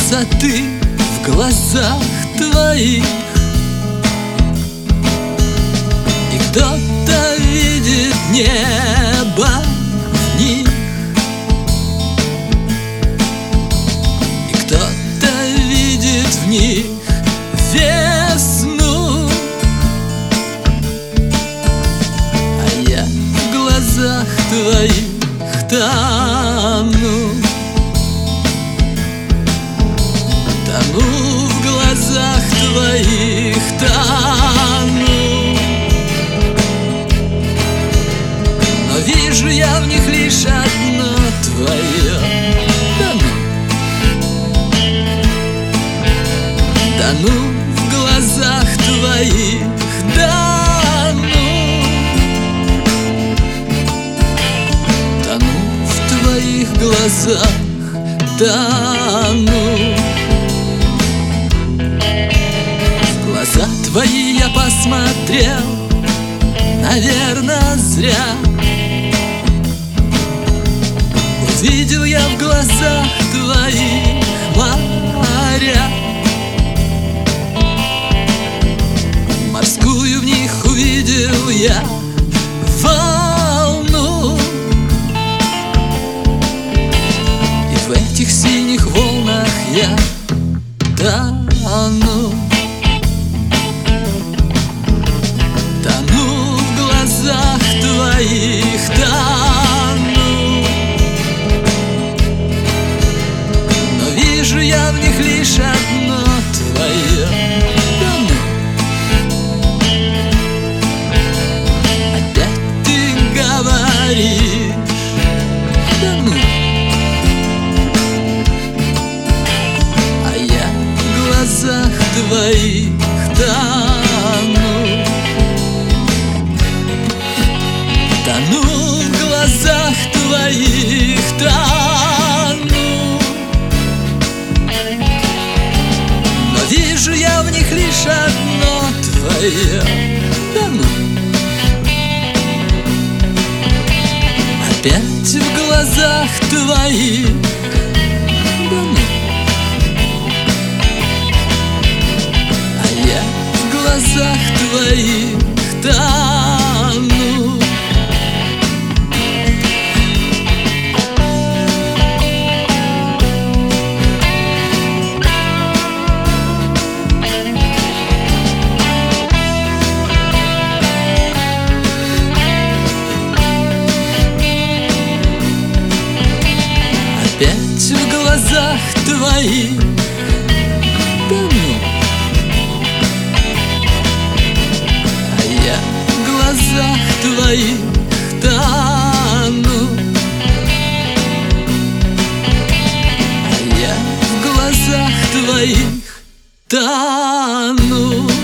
красоты в глазах твоих, и кто-то видит небо в них, и кто-то видит в них весну, а я в глазах твоих тону. Тону в глазах твоих, тону. Но вижу я в них лишь одно твое. Тону. Тону в глазах твоих, тону. Тону в твоих глазах, тону. Глаза твои я посмотрел, наверно, зря. Увидел я в глазах твоих моря, морскую в них увидел я волну, и в этих синих волнах я тону. Твоих тону. Но вижу я в них лишь одно твое. Тону. Опять ты говоришь, тону. А я в глазах твоих тону. Тону в глазах твоих, тону. Но вижу я в них лишь одно твое. Тону. Опять в глазах твоих, тону. А я в глазах твоих тону. Опять в глазах твоих, тону. А я в глазах твоих тону. А я в глазах твоих тону.